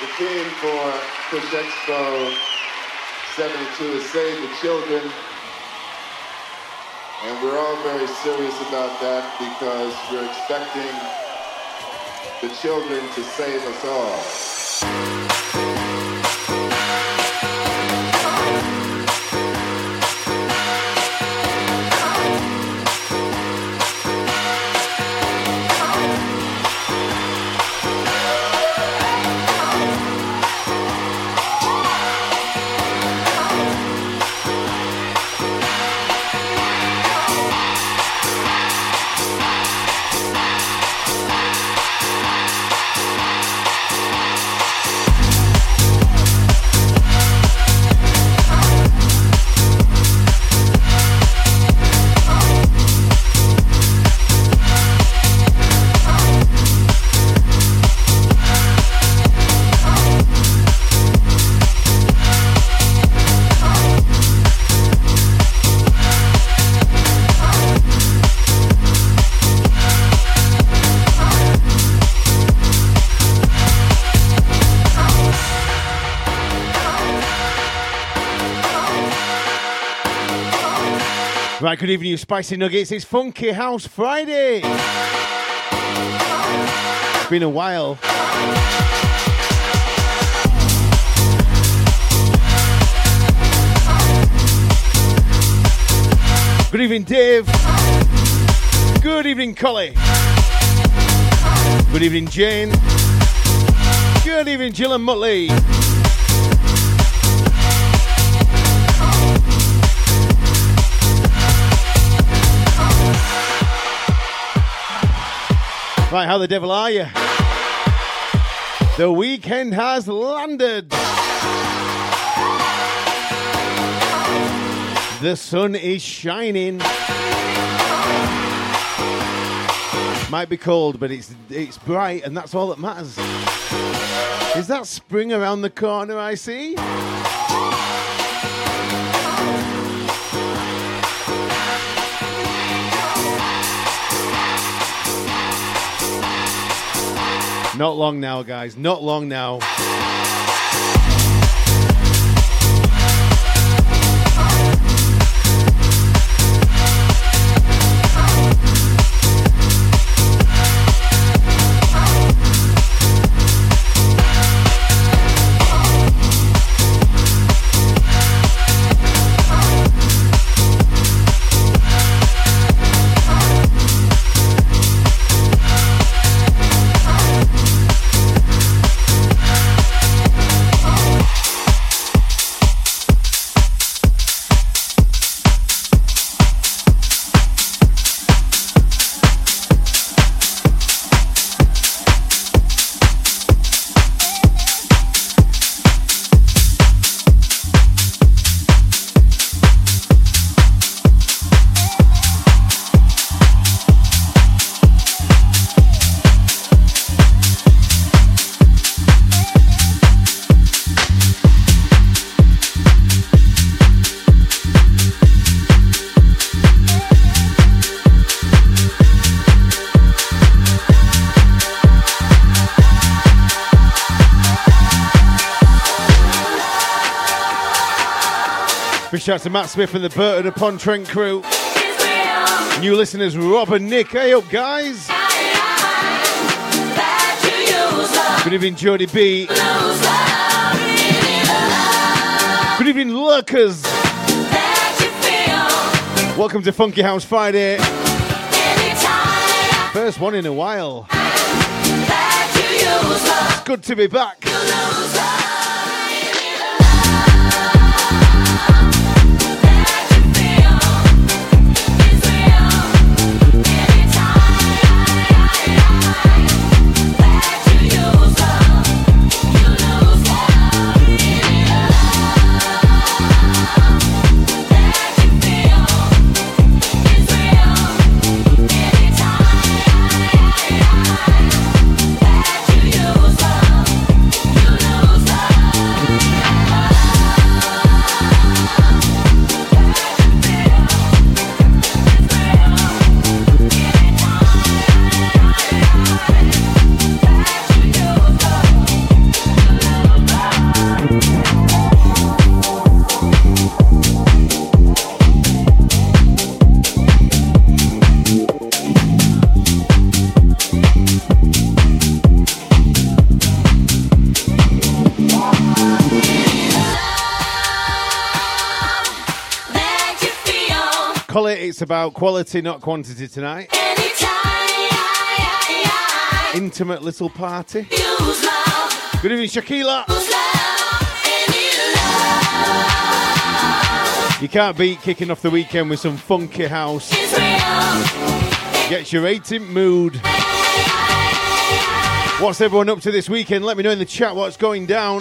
The theme for Push Expo 72 is Save the Children. And we're all very serious about that because we're expecting the children to save us all. Right, good evening, you spicy nuggets. It's Funky House Friday. It's been a while. Good evening, Dave. Good evening, Collie. Good evening, Jane. Good evening, Jill and Muttley. Right, how the devil are you? The weekend has landed. The sun is shining. Might be cold, but it's bright, and that's all that matters. Is that spring around the corner I see? Not long now, guys. Not long now. Shout out to Matt Smith and the Burton upon Trent crew. New listeners, Rob and Nick. Hey up, guys. Good evening, Jody B. Good evening, lurkers. Welcome to Funky House Friday. First one in a while. It's good to be back. Collie, it's about quality, not quantity tonight. Intimate little party. Good evening, Shakila. You can't beat kicking off the weekend with some funky house. Gets your 18th mood. What's everyone up to this weekend? Let me know in the chat what's going down.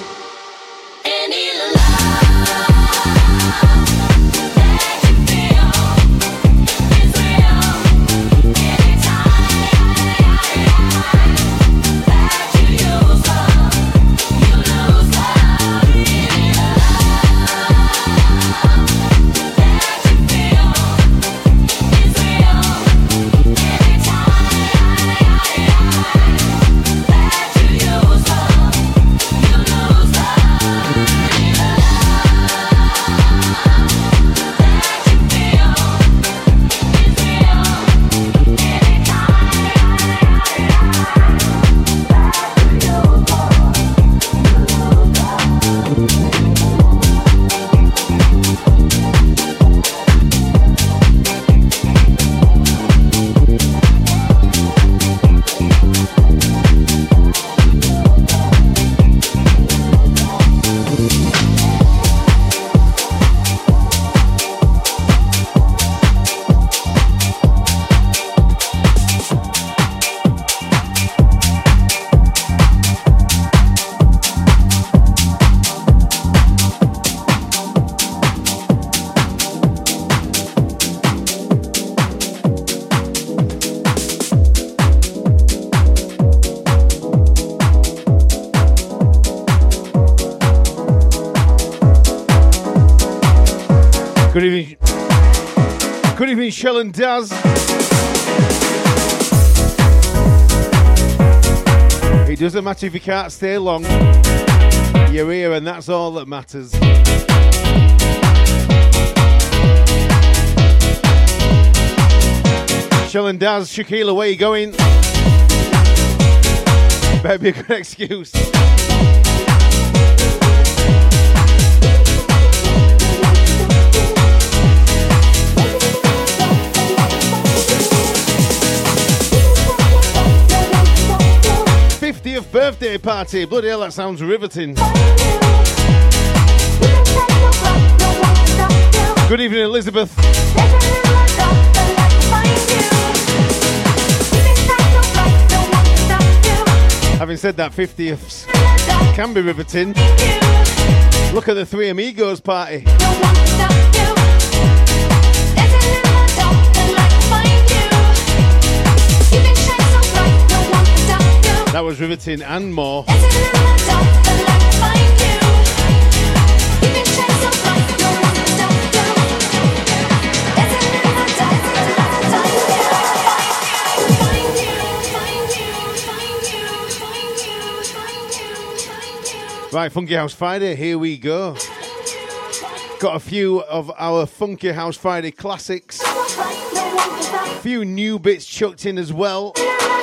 Good evening, Shell and Daz. It doesn't matter if you can't stay long. You're here and that's all that matters. Shell and Daz, Shaquille, where you going? Better be a good excuse. Birthday party, bloody hell, that sounds riveting. Good evening, Elizabeth. Having said that, 50ths can be riveting. Look at the Three Amigos party. That was riveting and more. Right, Funky House Friday, here we go. Got a few of our Funky House Friday classics. A few new bits chucked in as well.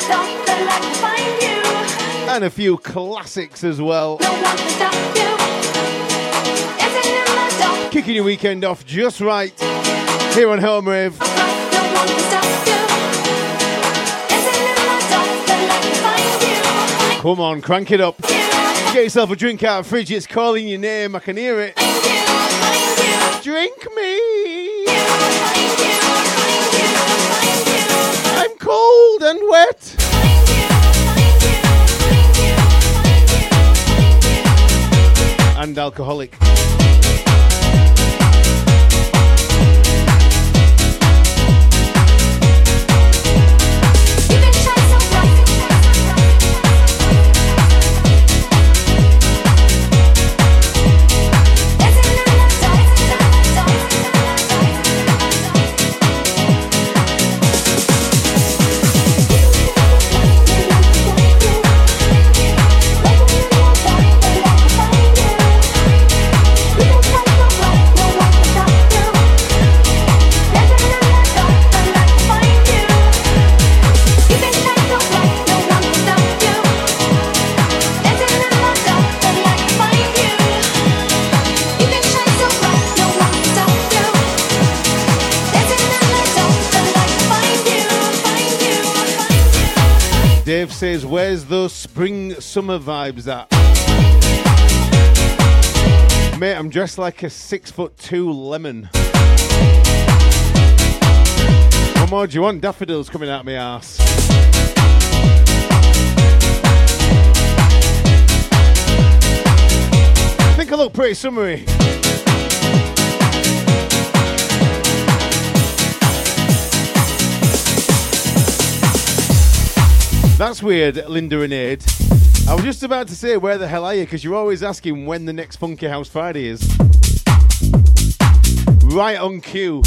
And a few classics as well. Kicking your weekend off just right here on Home Rave. Come on, crank it up. Get yourself a drink out of the fridge. It's calling your name. I can hear it. Drink me. I'm cold and wet. And alcoholic. says, where's those spring summer vibes at? Mate, I'm dressed like a 6'2" lemon. What more do you want? Daffodils coming out of my arse. I think I look pretty summery. That's weird, Linda and Aid. I was just about to say, where the hell are you? Because you're always asking when the next Funky House Friday is. Right on cue.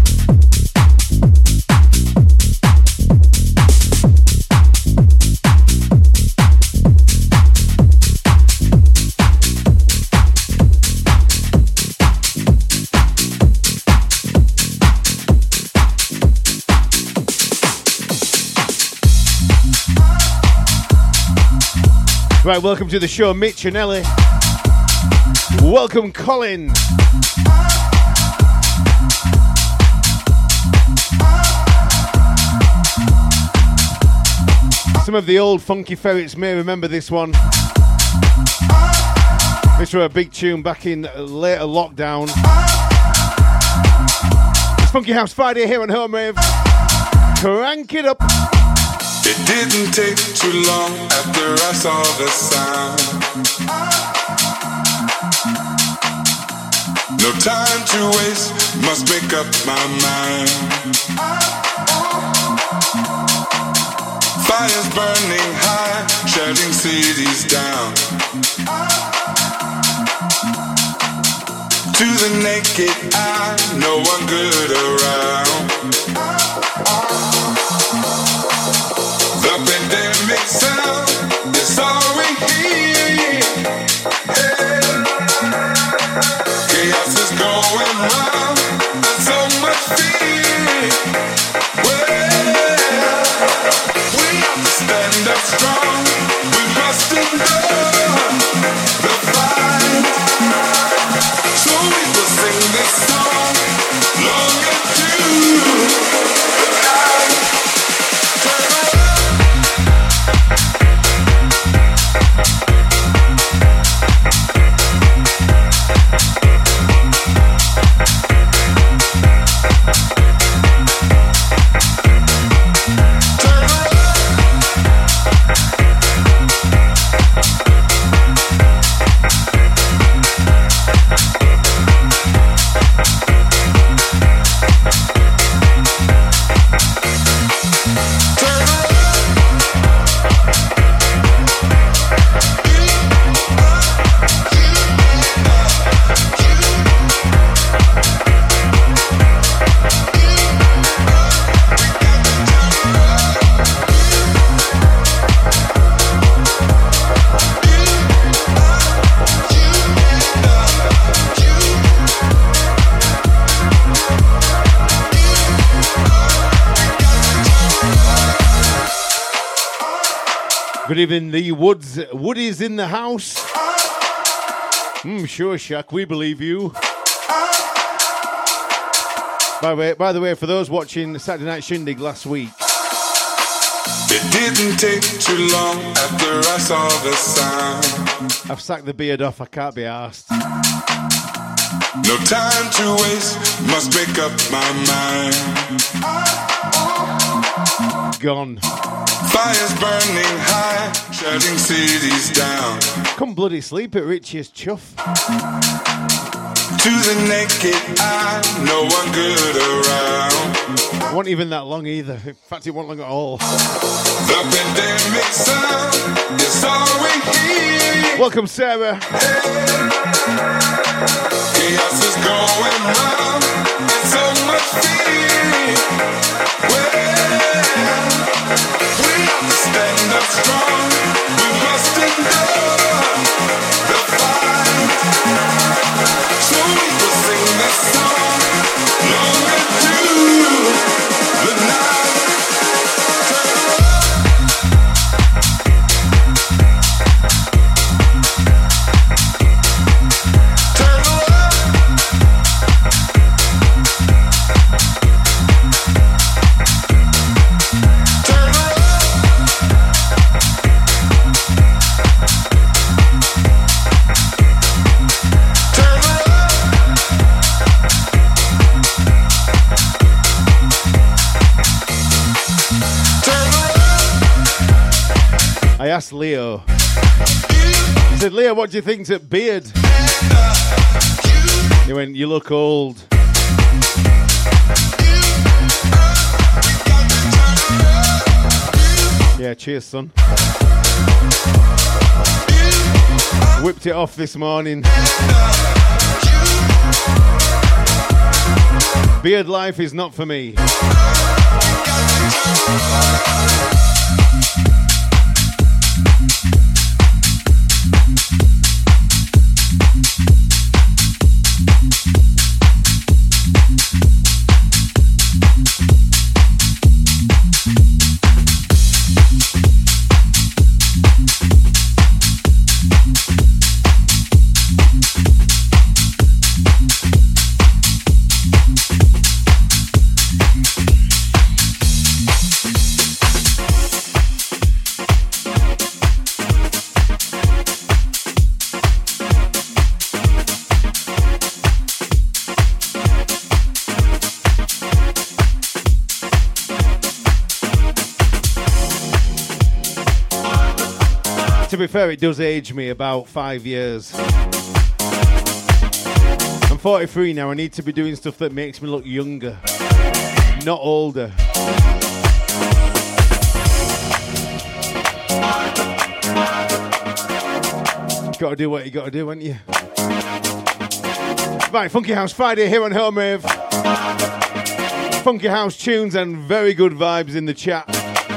Right, welcome to the show, Mitch and Ellie. Welcome, Colin. Some of the old funky ferrets may remember this one. This was a big tune back in later lockdown. It's Funky House Friday here on Home Rave. Crank it up. It didn't take too long after I saw the sign. No time to waste, must make up my mind. Fires burning high, shutting cities down. To the naked eye, no one good around. The pandemic sound is all we hear. Hey. Chaos is going round and so much fear. Well, we have to stand up strong. We must endure the fight. So we will sing this song long into the night. Turn around. Good evening, the Woods. Woody's in the house. Sure, Shaq, we believe you. By the way, for those watching Saturday Night Shindig last week, it didn't take too long after I saw the sign. I've sacked the beard off, I can't be arsed. No time to waste, must make up my mind. Gone. Fires burning high, shutting cities down. Come bloody sleep at Richie's chuff. To the naked eye, no one good around. It wasn't even that long either. In fact, it wasn't long at all. The pandemic sound is all we hear. Welcome, Sarah. Chaos is going round, and so much fear. Well, we have to stand up strong. We must endure the fight. So we will sing this song long into the night. Turn I asked Leo. I said, Leo, what do you think to beard? He went, you look old. Yeah, cheers, son. Whipped it off this morning. Beard life is not for me. To be fair, it does age me about 5 years. I'm 43 now. I need to be doing stuff that makes me look younger, not older. Gotta do what you gotta do, haven't you? Right, Funky House Friday here on Home Rave. Funky House tunes and very good vibes in the chat.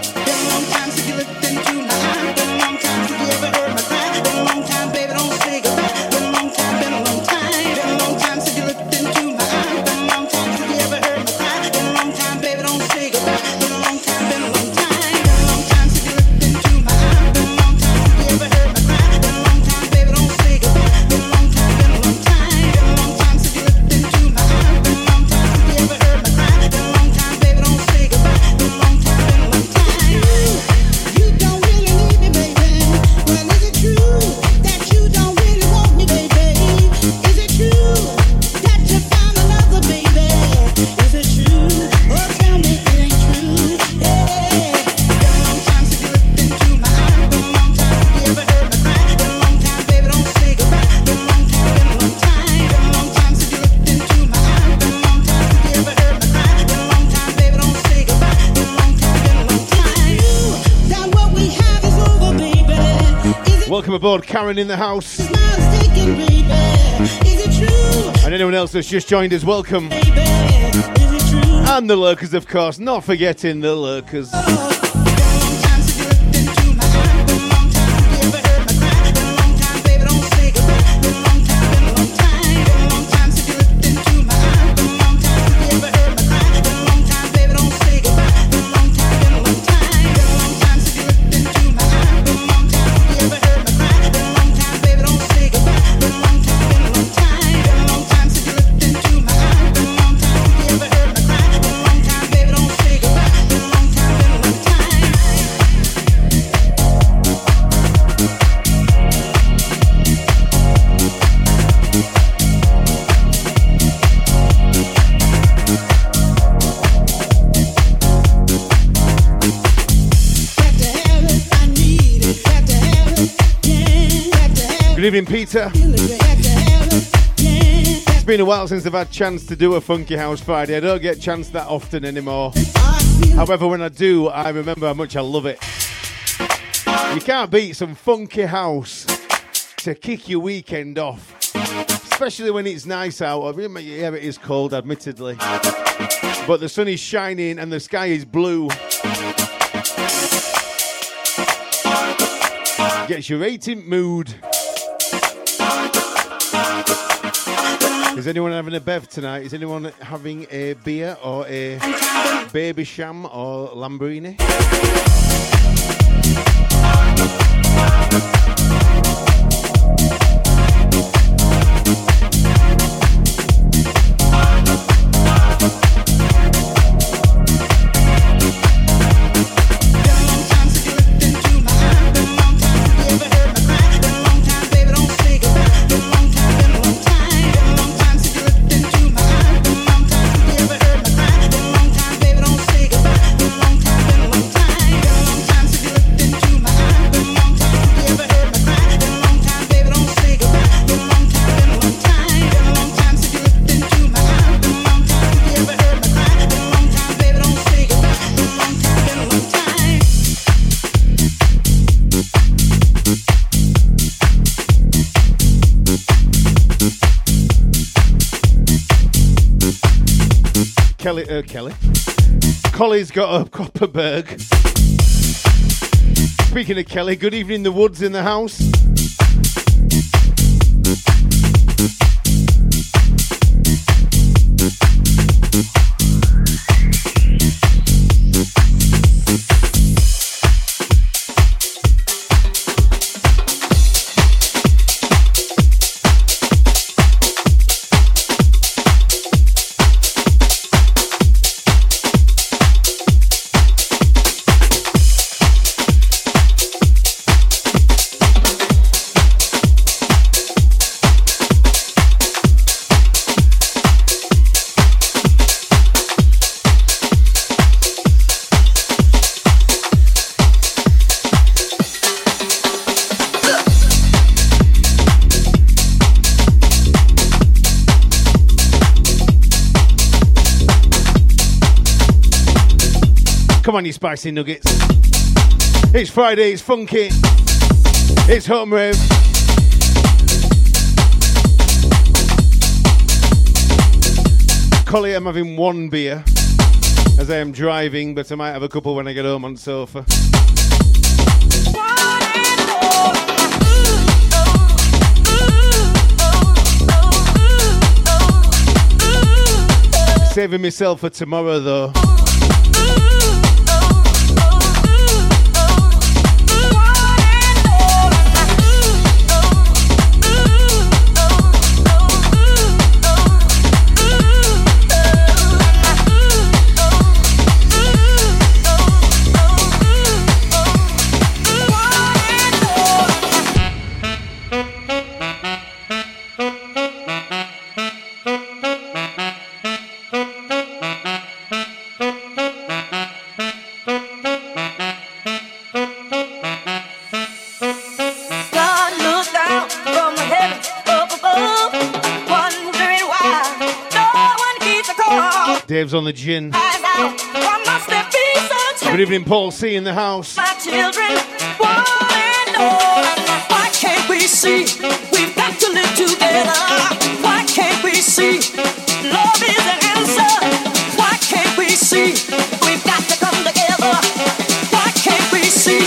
Welcome aboard, Karen in the house. And anyone else that's just joined us, welcome. And the lurkers, of course, not forgetting the lurkers. Good evening, Peter. It's been a while since I've had a chance to do a Funky House Friday. I don't get a chance that often anymore. However, when I do, I remember how much I love it. You can't beat some funky house to kick your weekend off. Especially when it's nice out. Yeah, it is cold, admittedly. But the sun is shining and the sky is blue. Gets you right in mood. Is anyone having a bev tonight? Is anyone having a beer or a baby sham or Lamborghini? Kelly. Collie's got a Copperberg. Speaking of Kelly, good evening, the Woods in the house. Come on, you spicy nuggets. It's Friday, it's funky. It's home rave. Collie, I'm having one beer as I am driving, but I might have a couple when I get home on the sofa. Saving myself for tomorrow, though. Dave's on the gin. Good evening, Paul C in the house. My children want to know, why can't we see we've got to live together? Why can't we see love is an answer? Why can't we see we've got to come together? Why can't we see?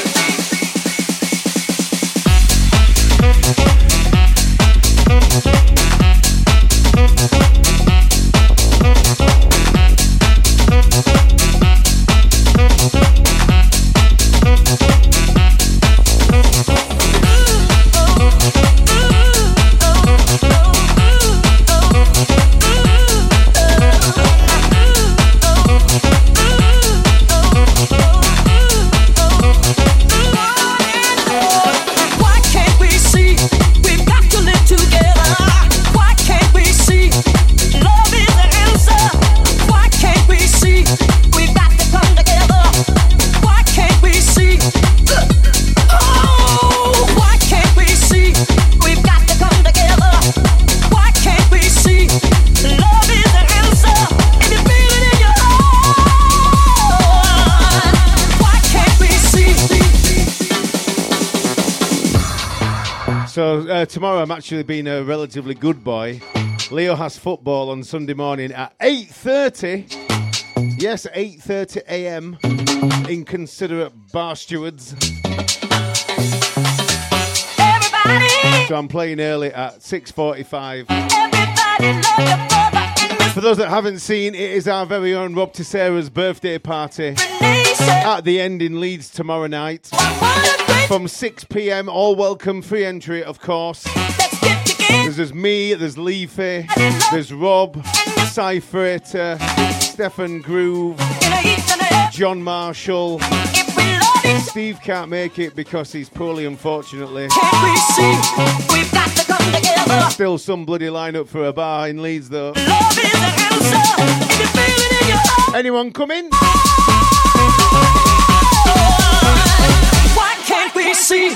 So tomorrow I'm actually being a relatively good boy. Leo has football on Sunday morning at 8:30. Yes, 8:30 a.m. Inconsiderate bar stewards. Everybody. So I'm playing early at 6:45. For those that haven't seen, it is our very own Rob Tissera's birthday party at the End in Leeds tomorrow night. From 6 p.m, all welcome, free entry, of course. There's me, there's Leafy, there's Rob, Cypher, Stefan Groove, John Marshall. Steve can't make it because he's poorly, unfortunately. Still some bloody lineup for a bar in Leeds, though. Anyone coming? Why can't we see?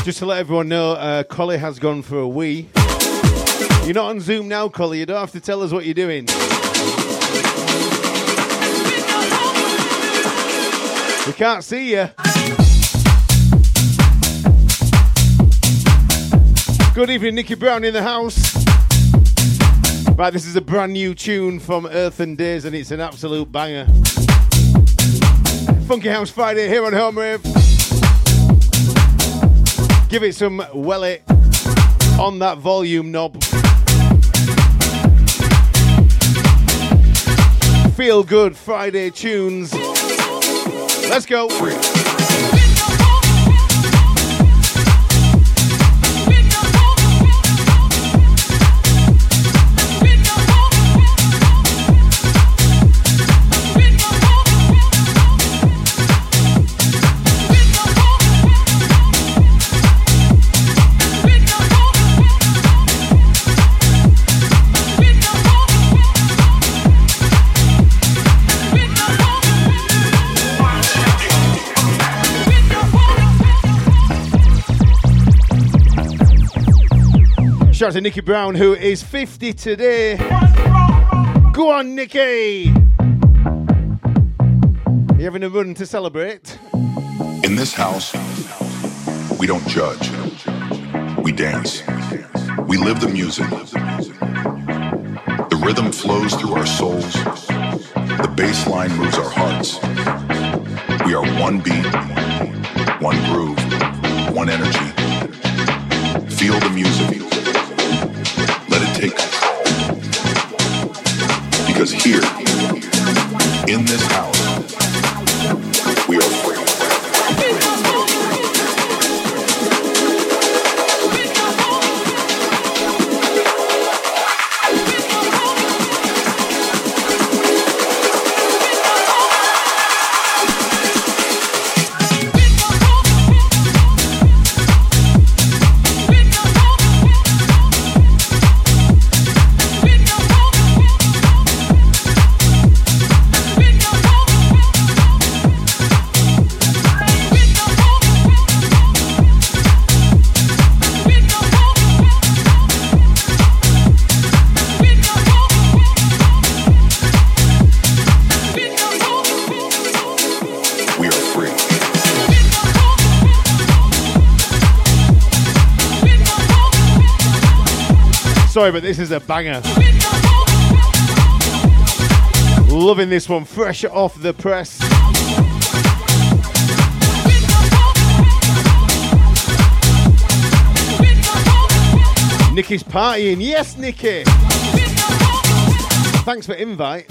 Just to let everyone know, Collie has gone for a wee. You're not on Zoom now, Collie. You don't have to tell us what you're doing. We can't see you. Good evening, Nicky Brown in the house. Right, this is a brand new tune from Earth and Days, and it's an absolute banger. Funky House Friday here on Home Rave. Give it some welly on that volume knob. Feel good Friday tunes. Let's go. Shout out to Nicky Brown, who is 50 today. Go on, Nicky! You having a run to celebrate? In this house, we don't judge. We dance. We live the music. The rhythm flows through our souls. The bass line moves our hearts. We are one beat, one groove, one energy. Feel the music. Let it take control. Because here, in this house, we are free. Sorry, but this is a banger. Loving this one, fresh off the press. Nicky's partying. Yes, Nicky. Thanks for invite.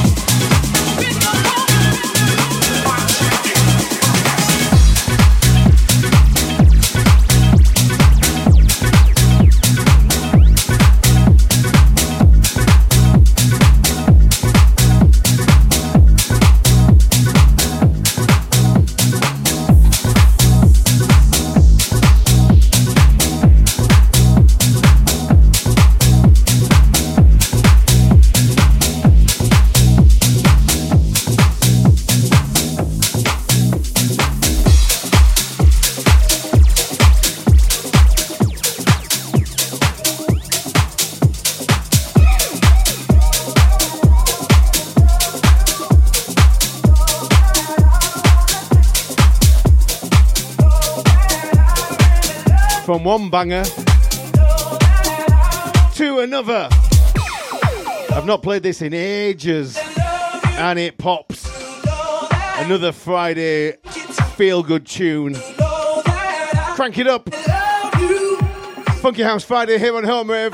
From one banger to another. I've not played this in ages, and it pops. Another Friday feel-good tune. Crank it up. Funky House Friday here on Home Rave.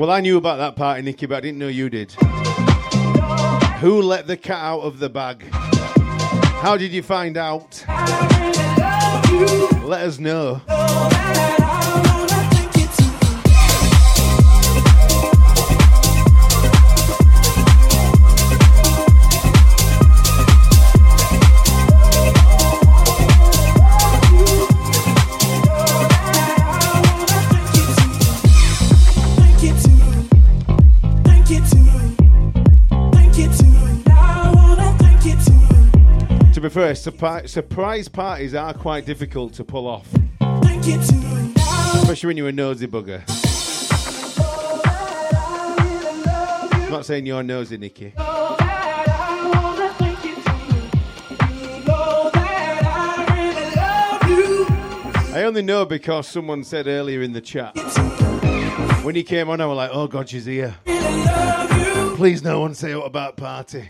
Well, I knew about that party, Nikki, but I didn't know you did. Who let the cat out of the bag? How did you find out? Let us know. To be fair, surprise parties are quite difficult to pull off. Especially when you're a nosy bugger. I'm not saying you're nosy, Nikki. I only know because someone said earlier in the chat. When he came on, I was like, oh God, she's here. Please no one say what about party.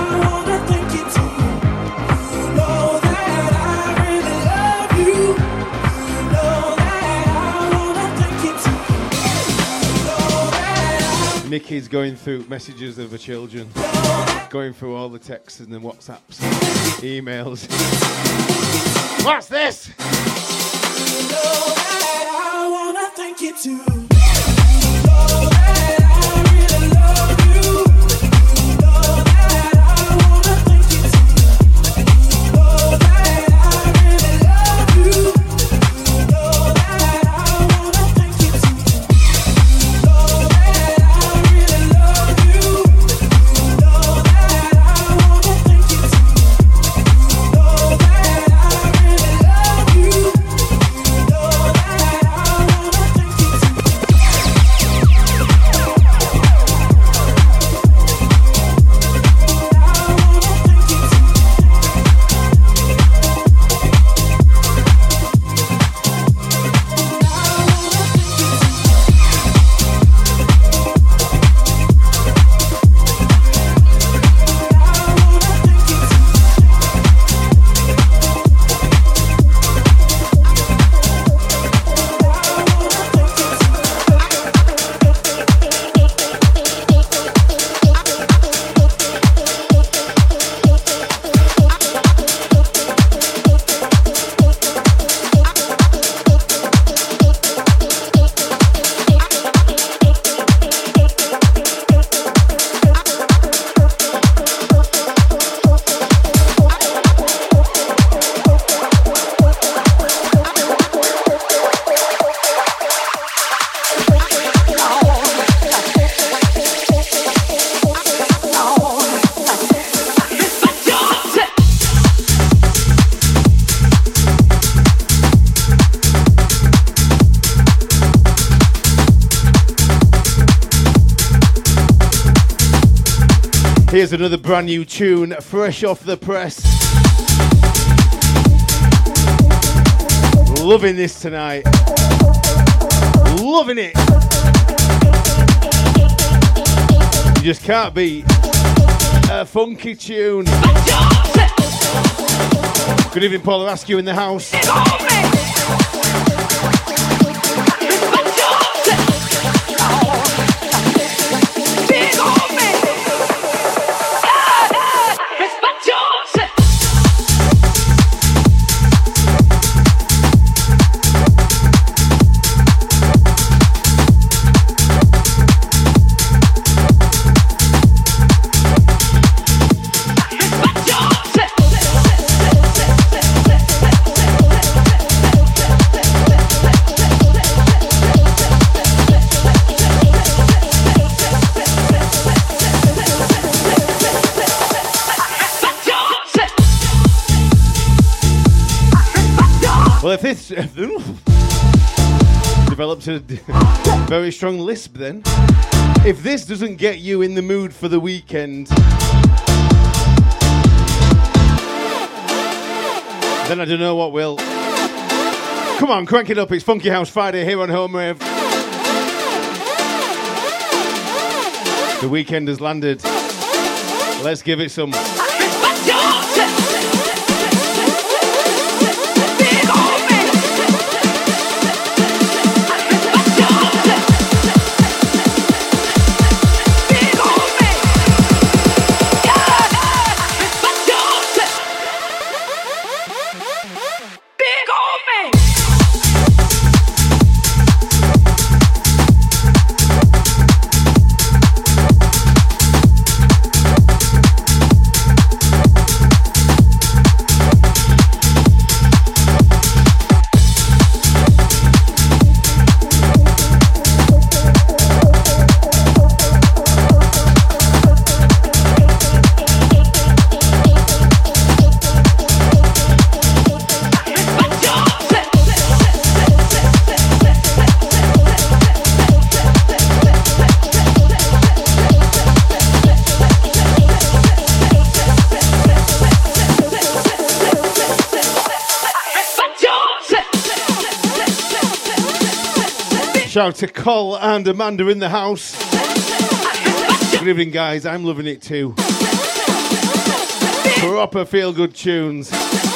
Nikki's going through messages of her children, going through all the texts and the WhatsApps, emails. What's this? I wanna thank you too. Here's another brand new tune, fresh off the press. Loving this tonight. Loving it. You just can't beat a funky tune. Good evening, Paul Askew in the house. Well, if this develops a very strong lisp, then if this doesn't get you in the mood for the weekend, then I don't know what will. Come on, crank it up. It's Funky House Friday here on Home Rave. The weekend has landed. Let's give it some. Shout out to Col and Amanda in the house. Good evening, guys. I'm loving it too. Proper feel-good tunes.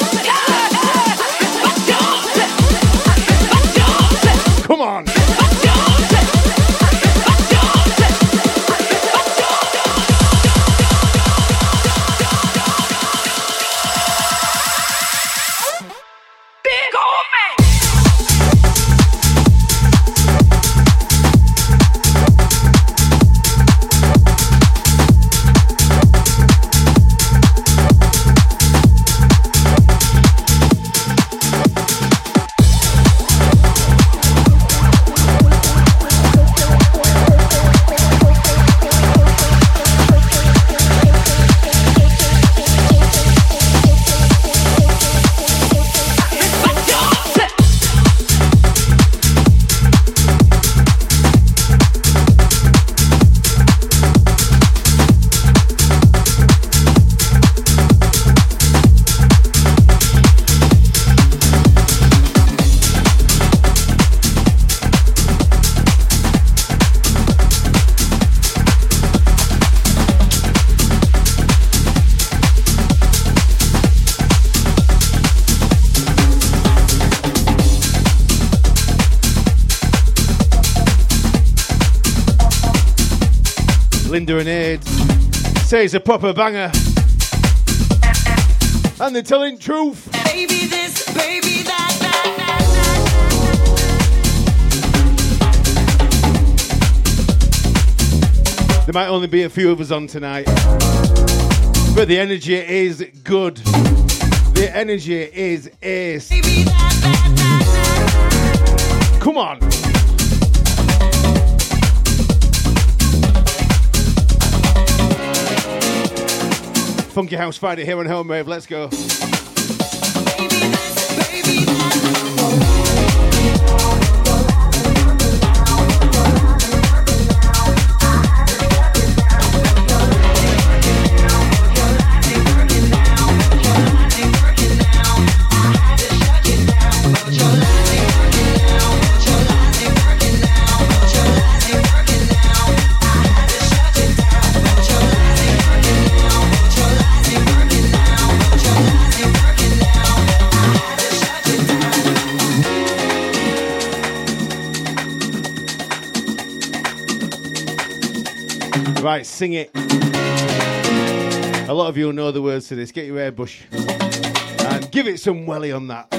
Come on. Linda and Aid say it's a proper banger. And they're telling truth. Baby this, baby that. There might only be a few of us on tonight, but the energy is good. The energy is ace. Baby that. Come on. Funky House Friday here on Home Wave. Let's go. Baby this, baby that. Right, sing it. A lot of you will know the words to this. Get your hairbrush and give it some welly on that.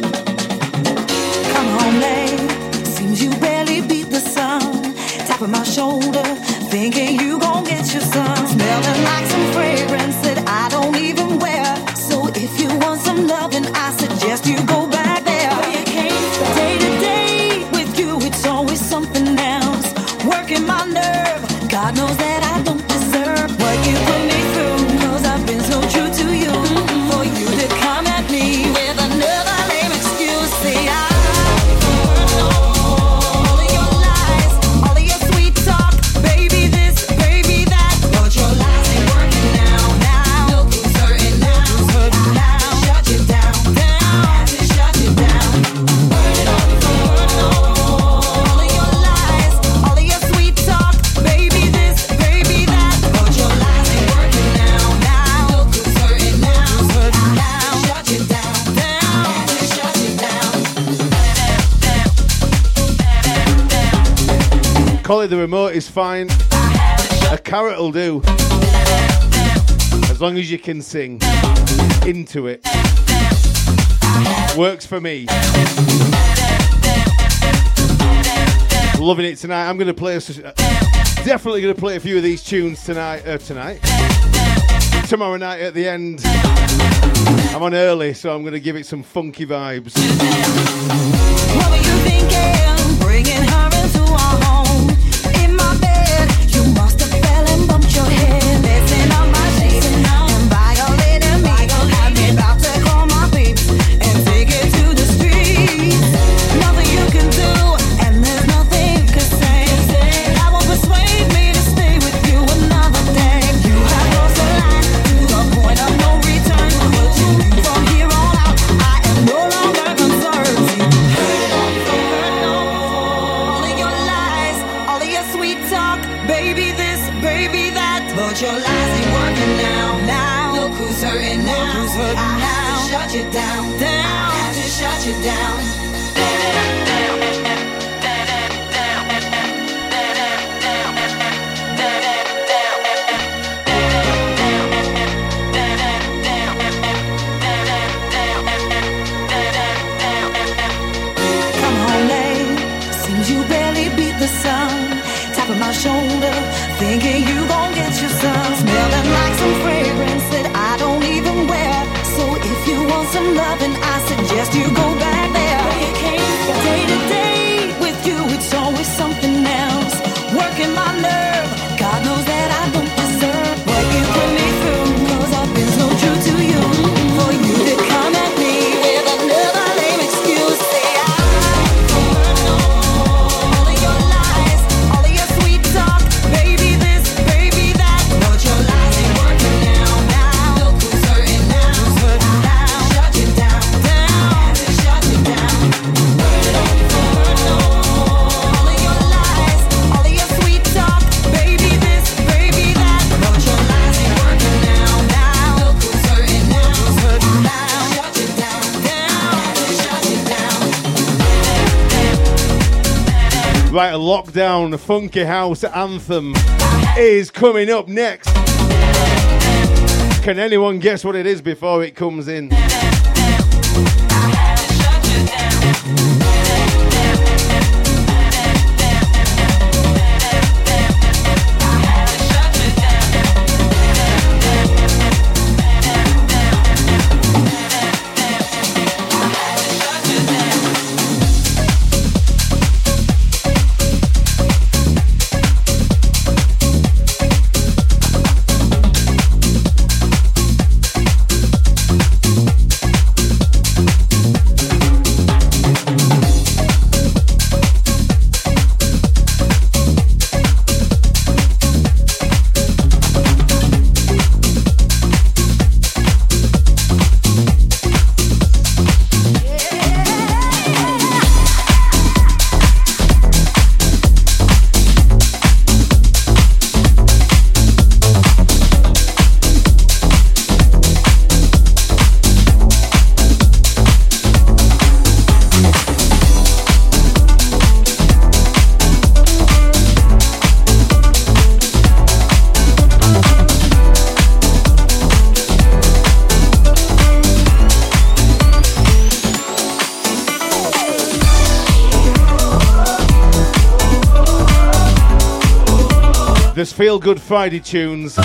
Come home late, seems you barely beat the sun. Tapping my shoulder, thinking you gon' get your son. Smelling like some fragrance that I don't even wear. So if you want some loving, I suggest you go back there. Day to day with you, it's always something else. Working my nerve, God knows that I don't deserve what you put me through. Cause I've been so true to you. For you to come at me with another lame excuse. Say I've heard all of your lies, all of your sweet talk. Baby this, baby that. But your lies ain't working now. Look who's hurting now. Shut you down. Shut you down. Burn it all. All of your lies, all of your sweet talk. Baby this, baby that. But your lies ain't working now. Look who's hurting now. Shut you down. Shut you down. Call it the remote is fine. A carrot will do. As long as you can sing into it. Works for me. Loving it tonight. I'm going to play, definitely going to play a few of these tunes tonight. Tomorrow night at the end. I'm on early, so I'm going to give it some funky vibes. What were you thinking? Bringing her into our home. In my bed, you must have fell and bumped your head. Messing up my sheets and violating me. Had me about to call my peeps and take it to the streets. Nothing you can do, and there's nothing you can say. That won't persuade me to stay with you another day. You have crossed the line to the point of no return. What you do from here on out, I am no longer concerned. See, hurt it all, you down, down. I had to shut you down. Come on, lady, seems you barely beat the sun. Tap on my shoulder, thinking you gon' get your some. Smelling like some fragrance that I don't even wear. So if you want some loving, I suggest you go back there. Where you came from. Day to day with you, it's always something else. Working my nerve, God knows that I don't deserve what you put me through. 'Cause I've been so true to you. For you to come at me with another lame excuse. Say I don't know all of your lies, all of your sweet talk. Baby this, baby that. But your lies ain't working now, now. Look who's hurting now. Who's hurting now? Shut you down, down. I had to shut you down. All of your lies, all of your sweet talk. Baby this, baby that. But your lies ain't working now, now. Look who's hurting now. Who's hurting now? Shut you down, down. I had to shut you down. Right, a lockdown funky house anthem is coming up next. Can anyone guess what it is before it comes in? There's Feel Good Friday tunes.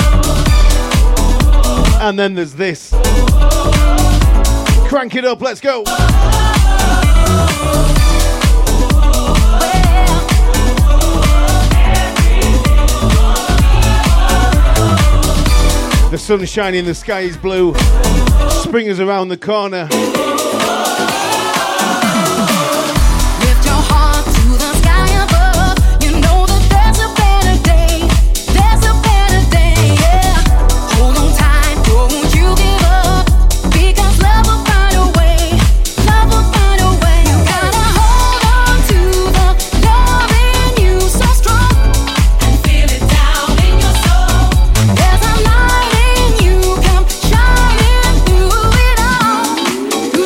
And then there's this. Crank it up, let's go. The sun's shining, the sky is blue. Spring is around the corner. Lift your heart to the sky above. You know that there's a better day. There's a better day, yeah. Hold on tight, don't you give up. Because love will find a way. Love will find a way. You gotta hold on to the love in you so strong. And feel it down in your soul. There's a light in you, come shining through it all.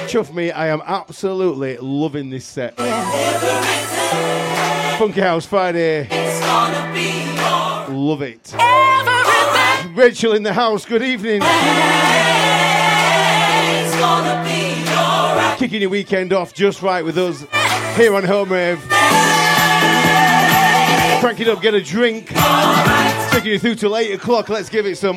Chuff me, I am absolutely loving this set. Funky House Friday. Love it. Rachel in the house, good evening. Kicking your weekend off just right with us here on Home Rave. Crank it up, get a drink. Taking you through till 8 o'clock, let's give it some.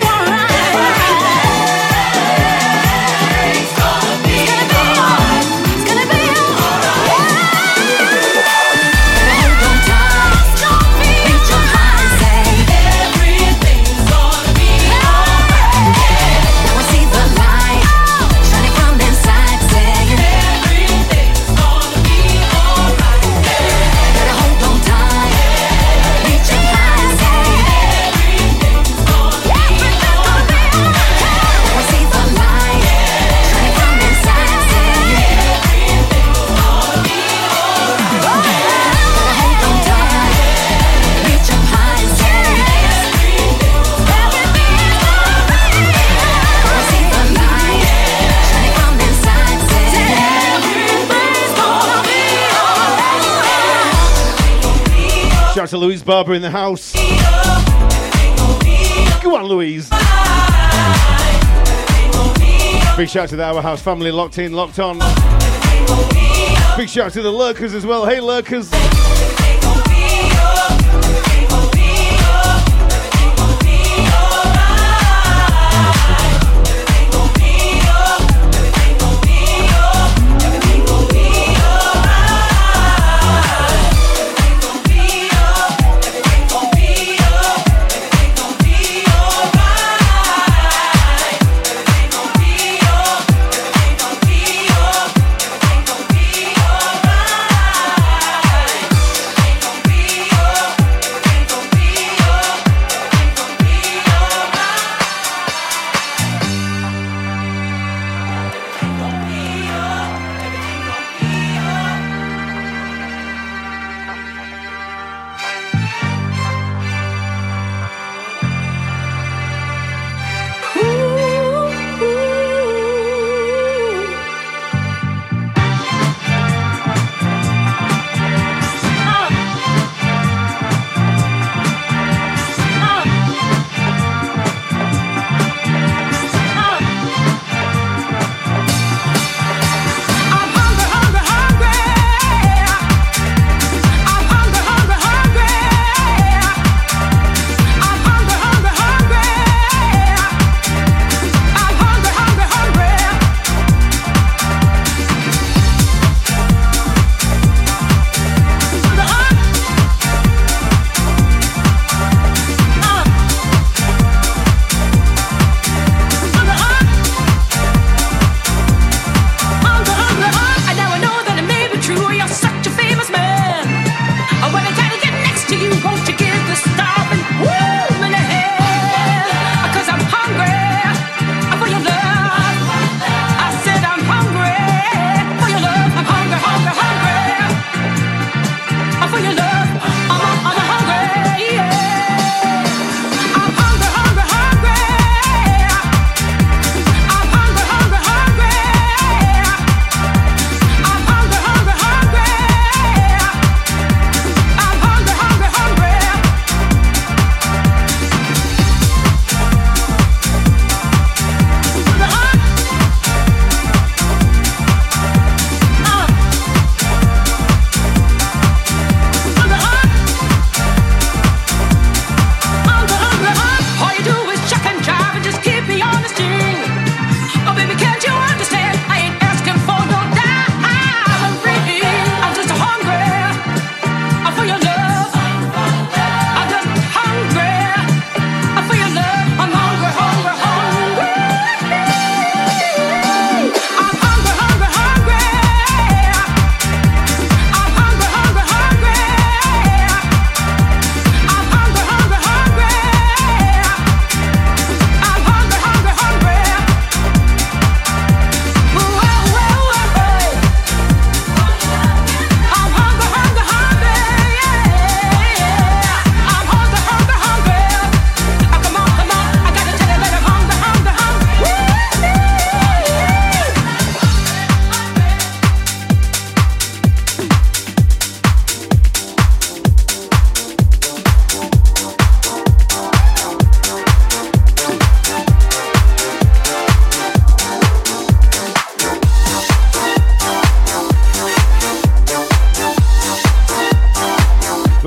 Shout out to Louise Barber in the house. Go on, Louise. Big shout out to the Our House family locked in, locked on. Big shout out to the lurkers as well. Hey, lurkers.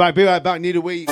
Right, be right back. Need a week.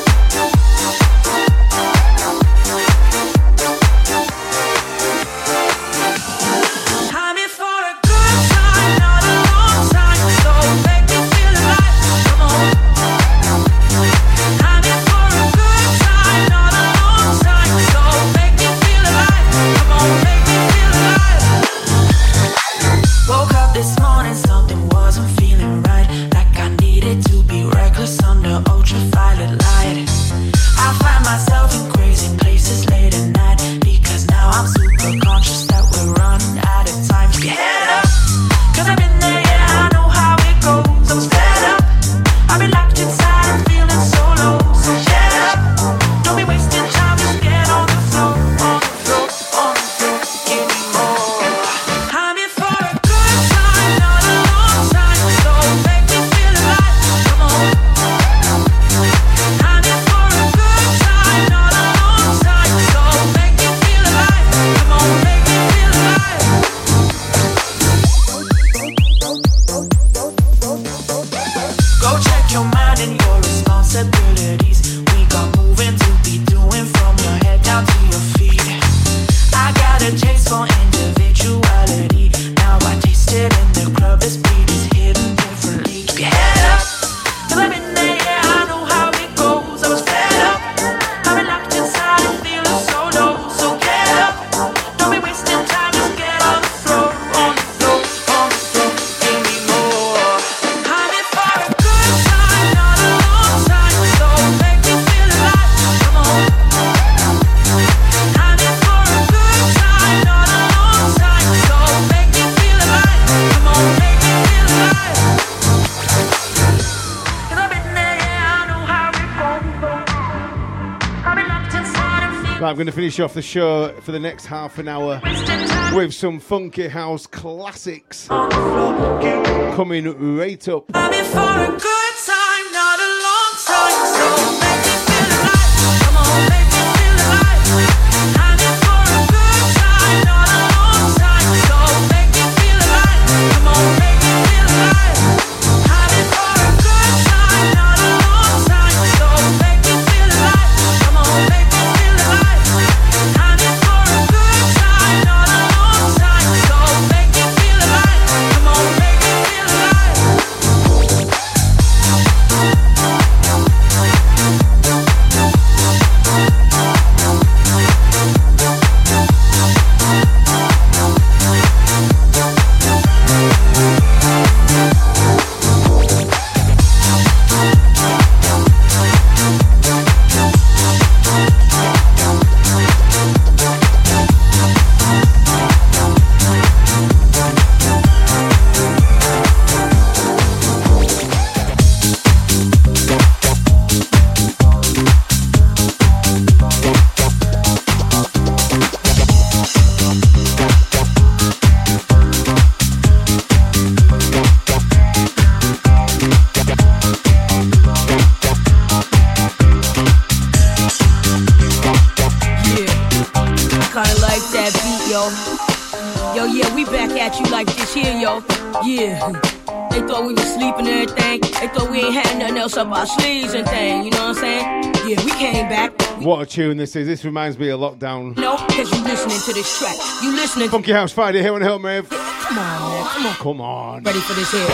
I'm going to finish off the show for the next half an hour with some funky house classics coming right up. I'm in for a good time, not a long time, so make me feel alive. Come on, make me feel alive. I'm in for a good time, not a long time, so make me feel alive. Come on, make me feel alive. I'm in for a good time, not a long time, so make me feel alive. Come on, make me feel alive. I'm in for a good time, not a long time, so make me feel alive. Come on, make me feel alive. Yo, yeah, we back at you like this here, yo. Yeah. They thought we was sleeping and everything. They thought we ain't had nothing else up our sleeves and thing. You know what I'm saying? Yeah, we came back. What a tune this is. This reminds me of Lockdown. No, because you listening to this track. You listening. Funky House Friday here on Help Rave. Come on, man. Come on. Come on. Ready for this here.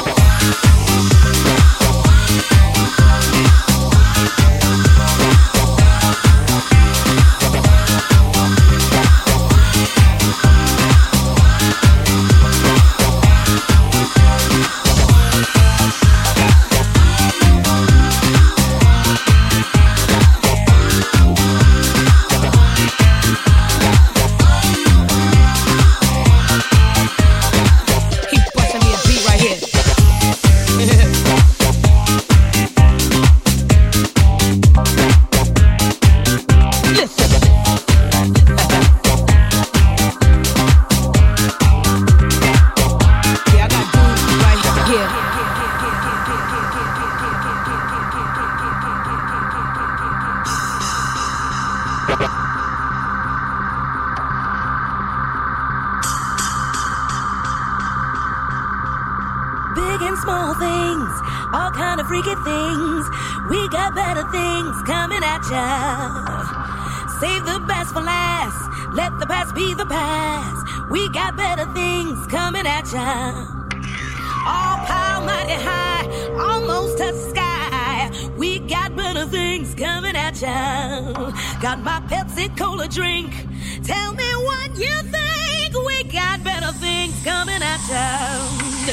We got better things coming at ya. Save the best for last. Let the past be the past. We got better things coming at ya. All power mighty high, almost touch the sky. We got better things coming at ya. Got my Pepsi Cola drink. Tell me what you think. We got better things coming at ya.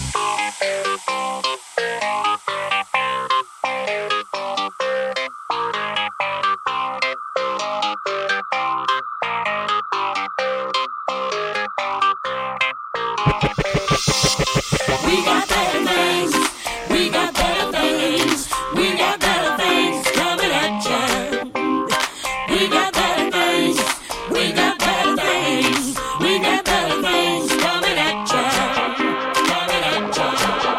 We got better things. We got better things. We got better things coming at ya. We got better things. We got better things. We got better things coming at ya. Coming at ya.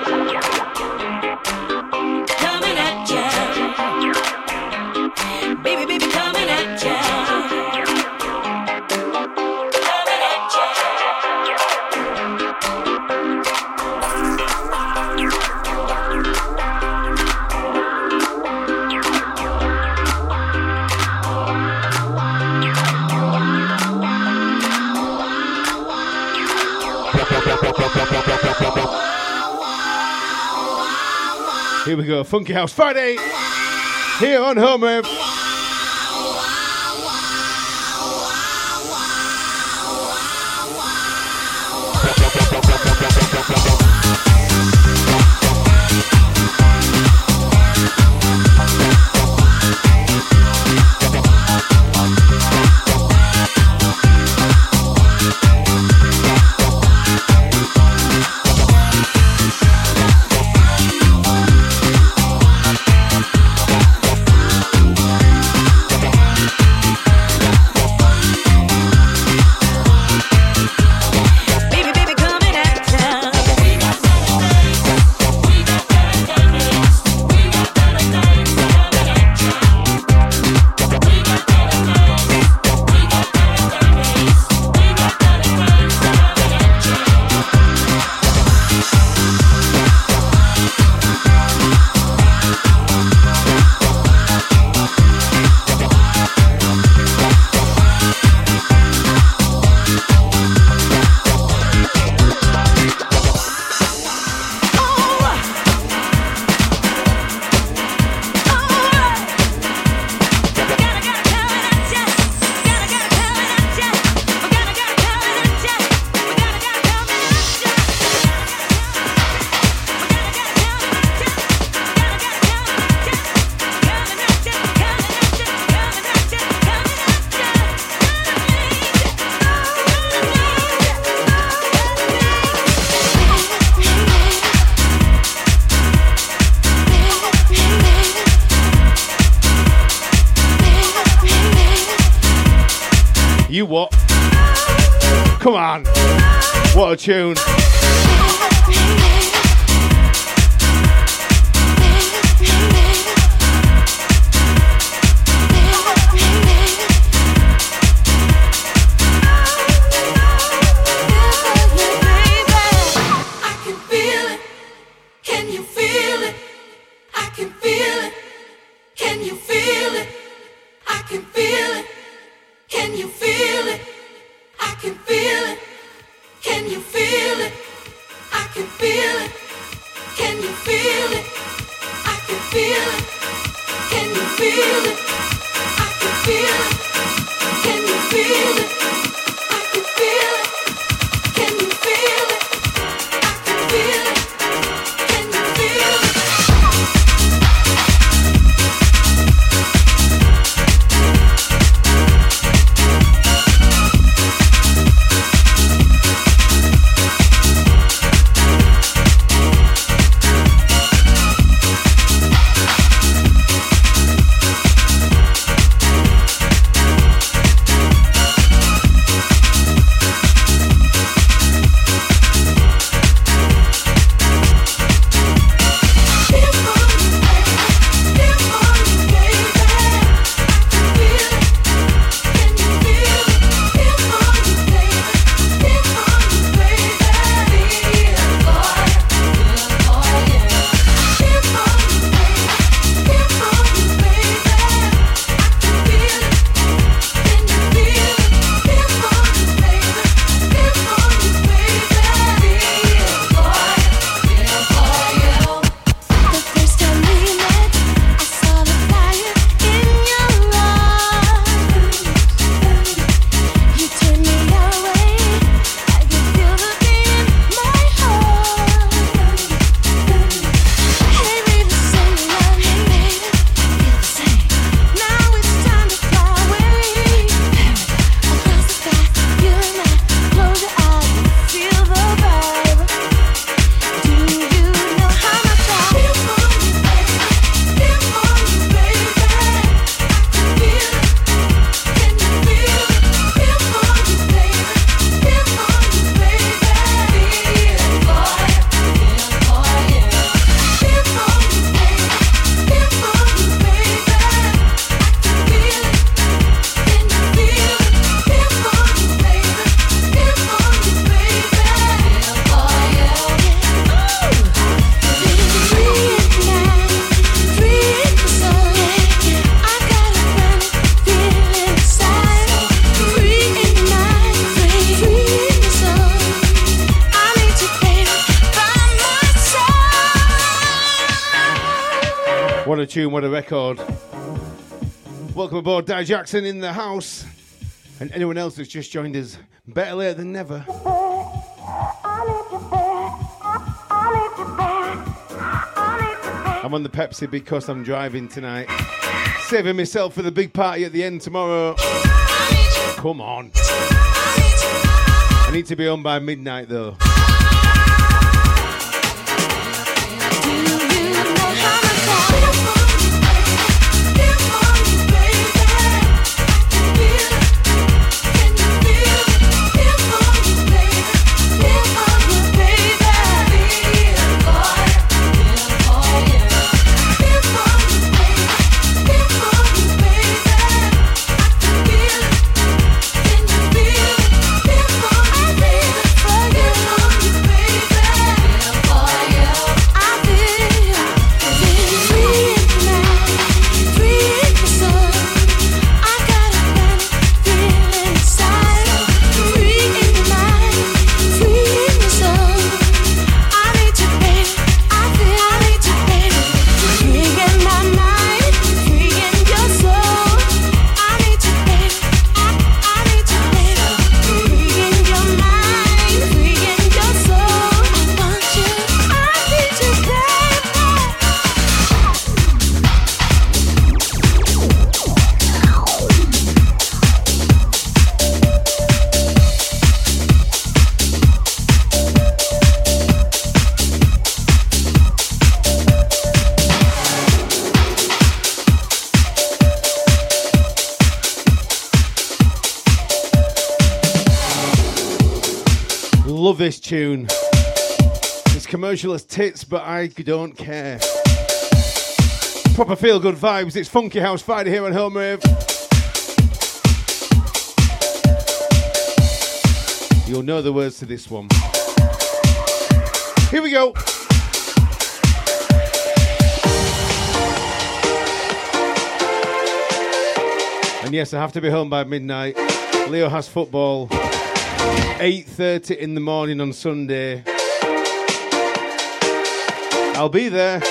Coming at ya. Baby, baby, coming at ya. Coming at ya. Here we go, Funky House Friday, here on Home Wave. You what? Come on. What a tune. tune, what a record. Welcome aboard, Di Jackson in the house. And anyone else that's just joined us, better late than never. I'm on the Pepsi because I'm driving tonight. Saving myself for the big party at the end tomorrow. Come on. I need to be home by midnight though. Love this tune. It's commercial as tits, but I don't care. Proper feel-good vibes. It's Funky House Friday here on Home Rave. You'll know the words to this one. Here we go. And yes, I have to be home by midnight. Leo has football. 8:30 in the morning on Sunday. I'll be there.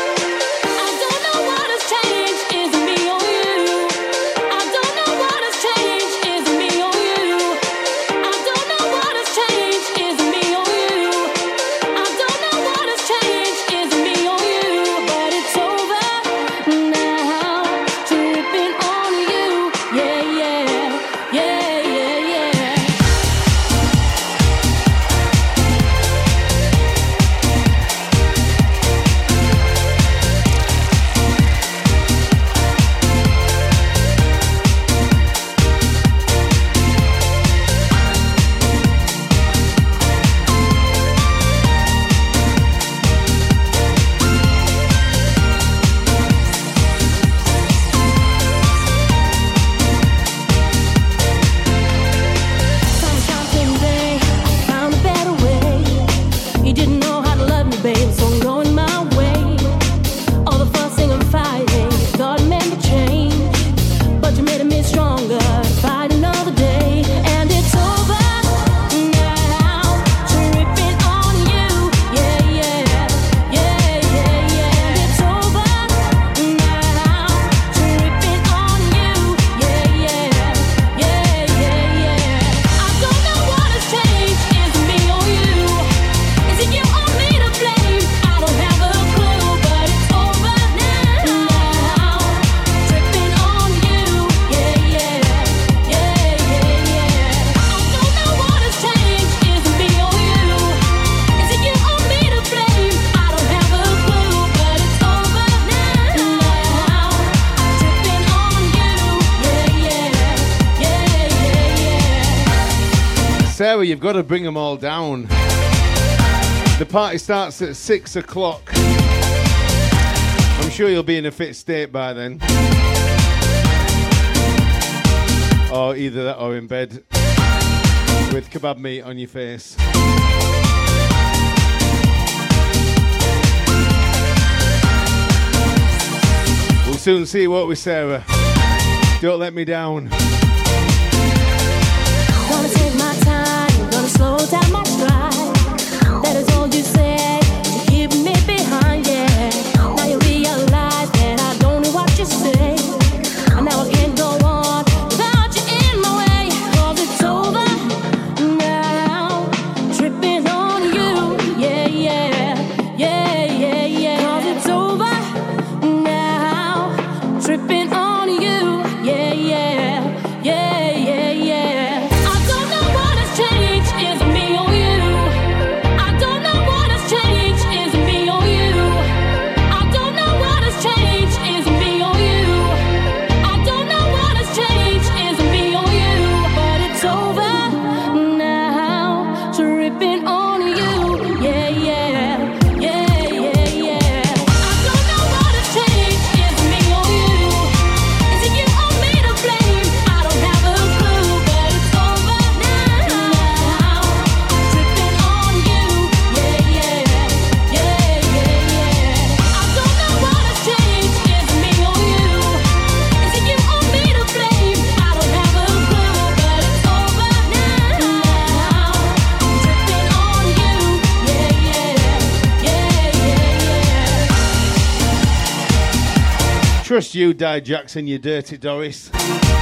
Sarah, you've got to bring them all down. The party starts at 6 o'clock. I'm sure you'll be in a fit state by then. Or either that or in bed with kebab meat on your face. We'll soon see, won't we, Sarah? Don't let me down. Gonna take my time, gonna slow down my stride. That is all you said to keep me behind, yeah. Now you realize that I don't know Just you, Di Jackson, you dirty Doris.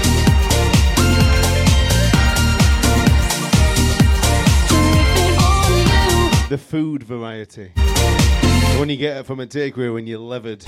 The food variety. When you get it from a takeaway when you're levered.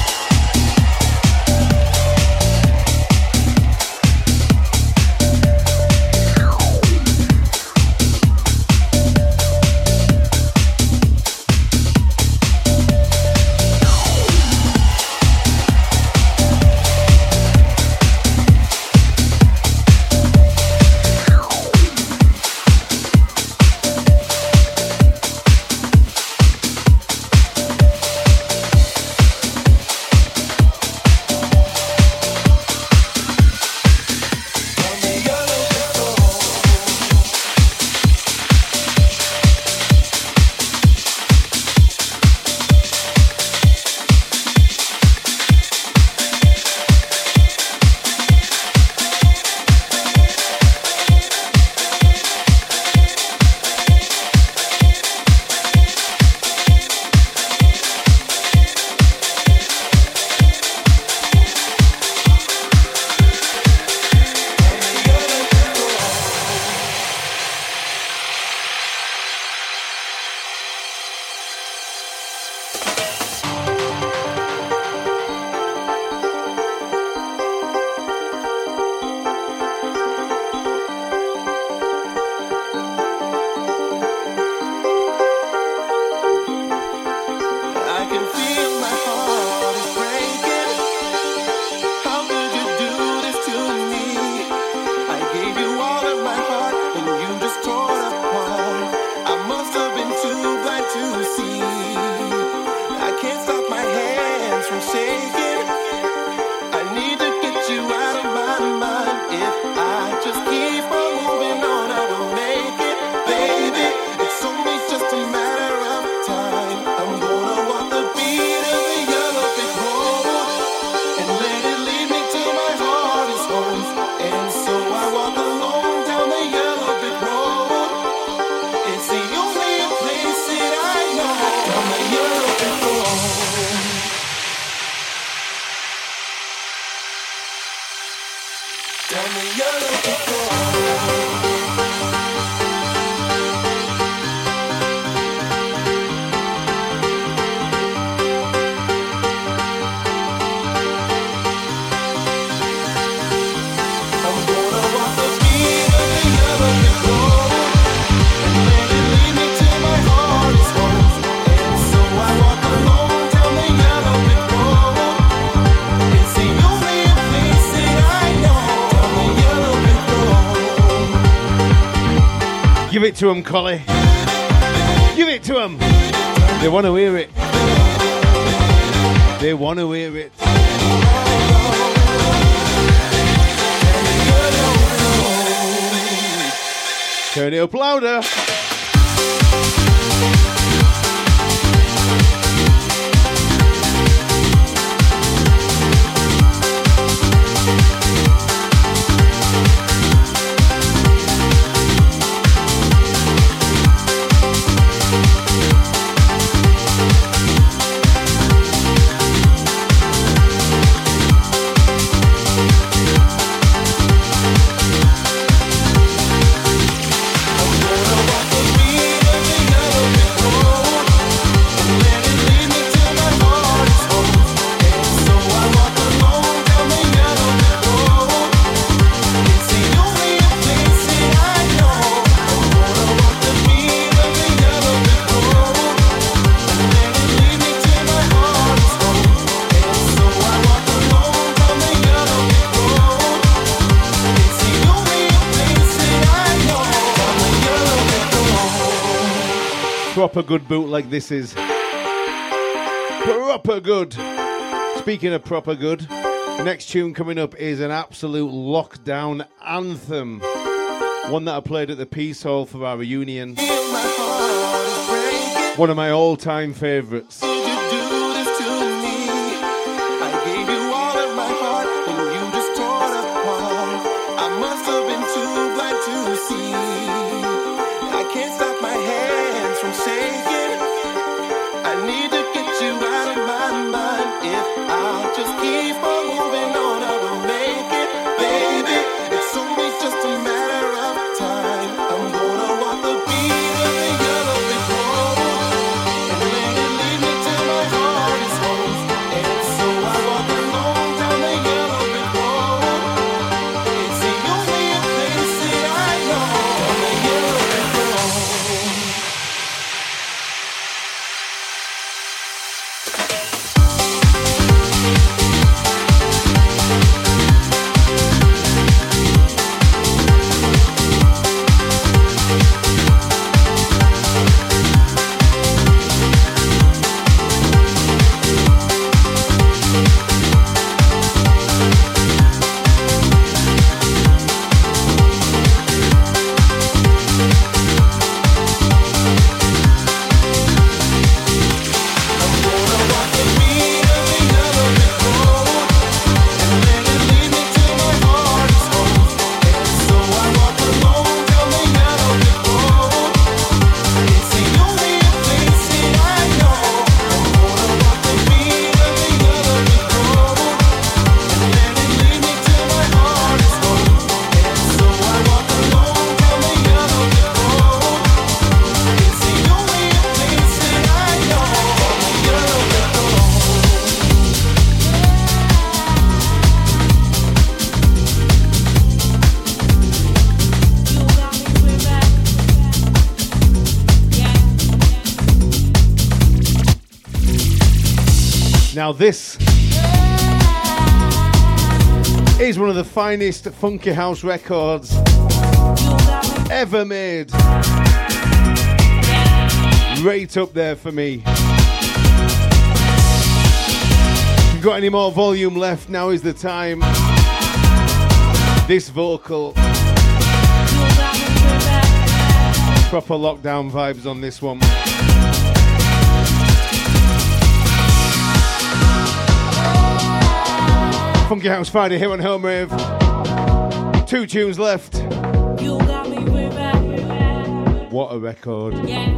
Give it to them, Collie. Give it to them. They want to hear it. They want to hear it. Turn it up louder. Proper good bootleg this is. Proper good. Speaking of proper good, next tune coming up is an absolute lockdown anthem. One that I played at the Peace Hall for our reunion. One of my all-time favourites. I need to get you out of my mind. If I'll just keep on moving Now this is one of the finest funky house records ever made. Right up there for me. If you've got any more volume left, now is the time. This vocal. Proper lockdown vibes on this one. Funky House Friday here on Home Rave. 2 tunes left. What a record.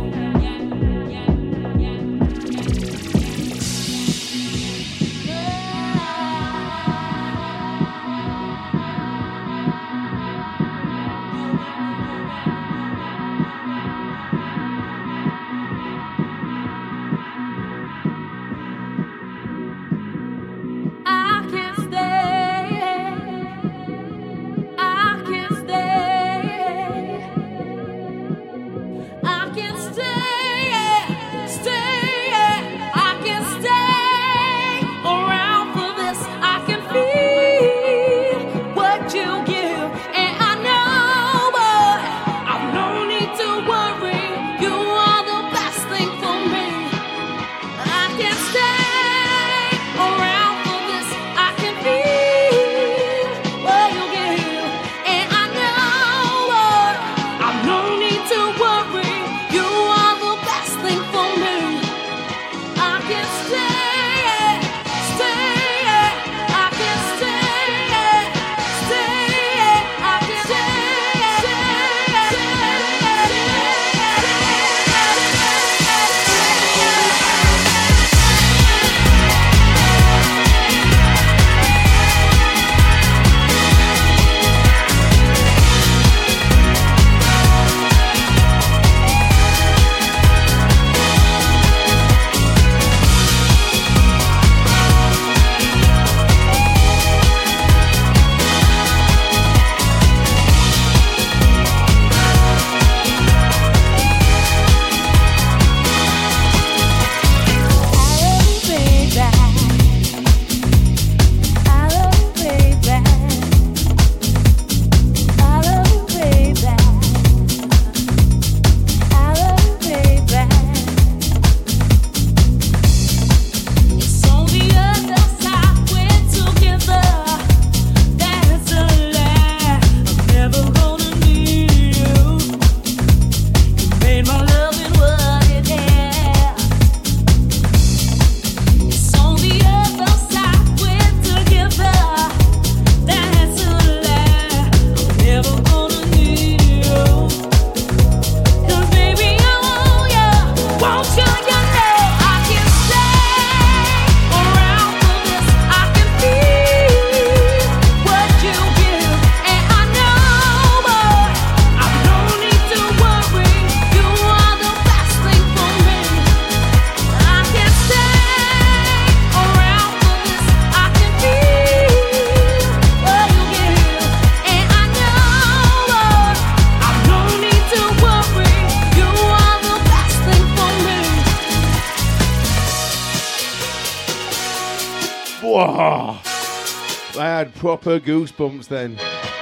I had proper goosebumps then.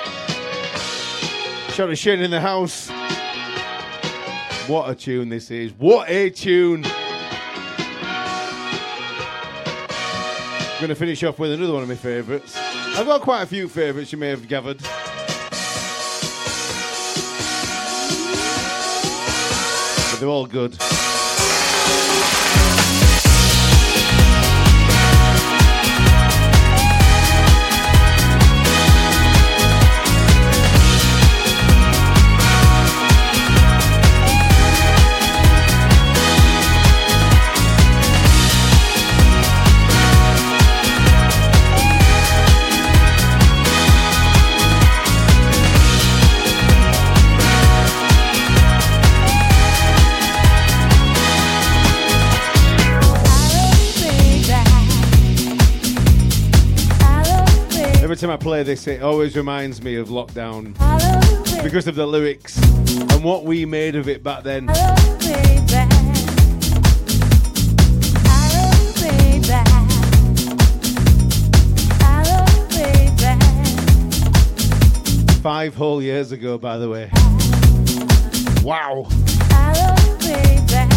Shout out to Shane in the house. What a tune this is. What a tune. I'm going to finish off with another one of my favourites. I've got quite a few favourites, you may have gathered. But they're all good. Every time I play this, it always reminds me of lockdown because of the lyrics and what we made of it back then. 5 whole years ago, by the way. Wow. I love you, baby.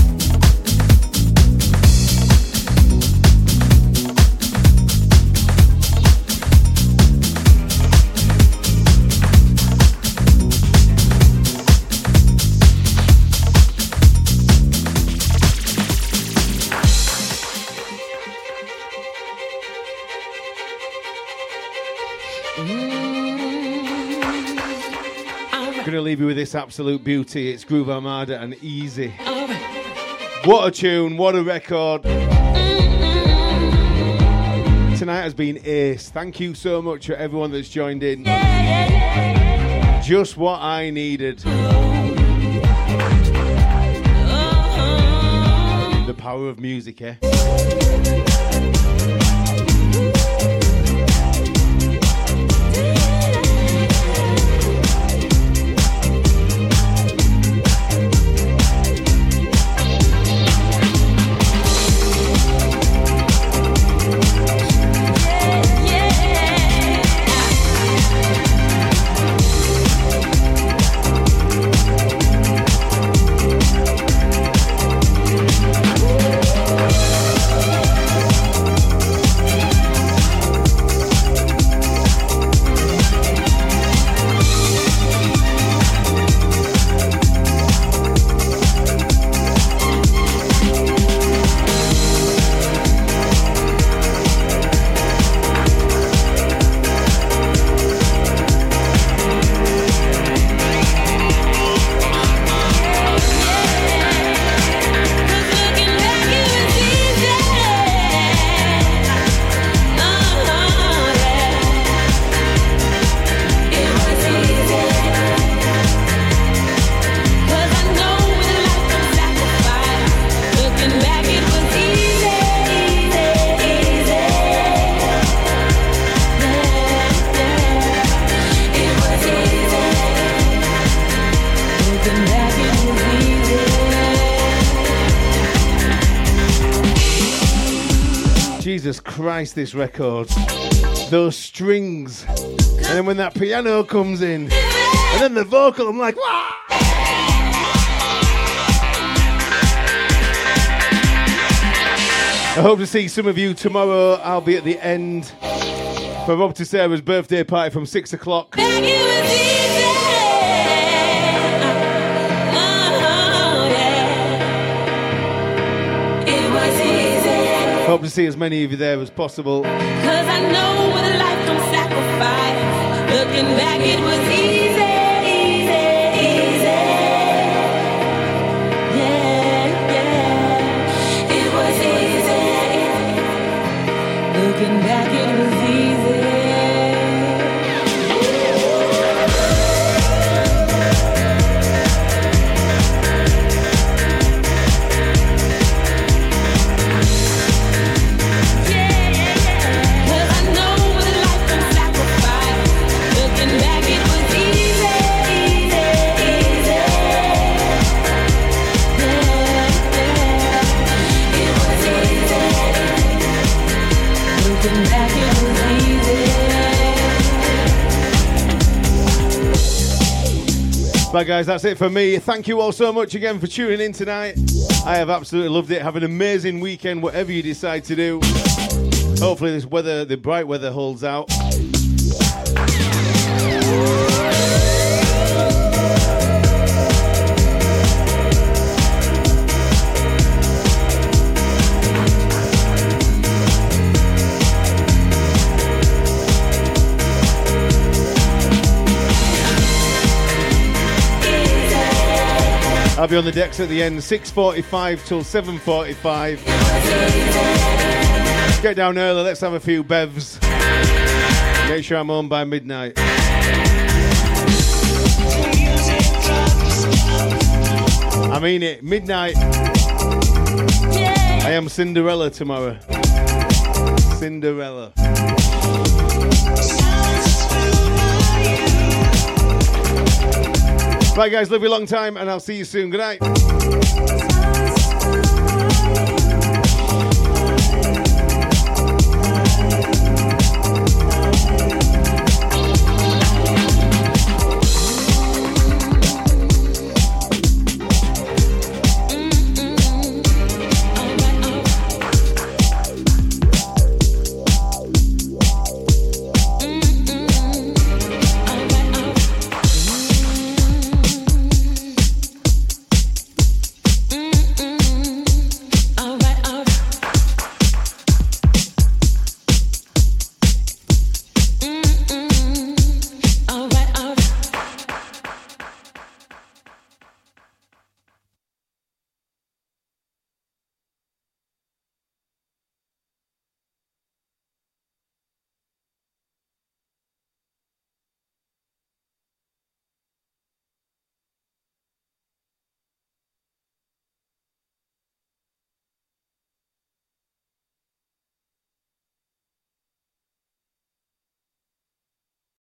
Gonna leave you with this absolute beauty. It's Groove Armada and Easy. What a tune, what a record. Tonight has been ace. Thank you so much for everyone that's joined in. Just what I needed. The power of music, eh? Jesus Christ, this record. Those strings. And then when that piano comes in. And then the vocal, I'm like, wow! I hope to see some of you tomorrow. I'll be at the end for Rob to Sarah's birthday party from 6 o'clock. Hope to see as many of you there as possible. 'Cause I know with a life from sacrifice, looking back it was easy, easy, easy. Yeah, yeah, it was easy. Looking back it was easy. Right, guys, that's it for me. Thank you all so much again for tuning in tonight. I have absolutely loved it. Have an amazing weekend, whatever you decide to do. Hopefully this weather, the bright weather, holds out. I'll be on the decks at the end, 6:45 till 7:45. Get down early, let's have a few bevs. Make sure I'm home by midnight. I mean it, midnight. I am Cinderella tomorrow. Cinderella. Right, guys, love you a long time, and I'll see you soon. Good night.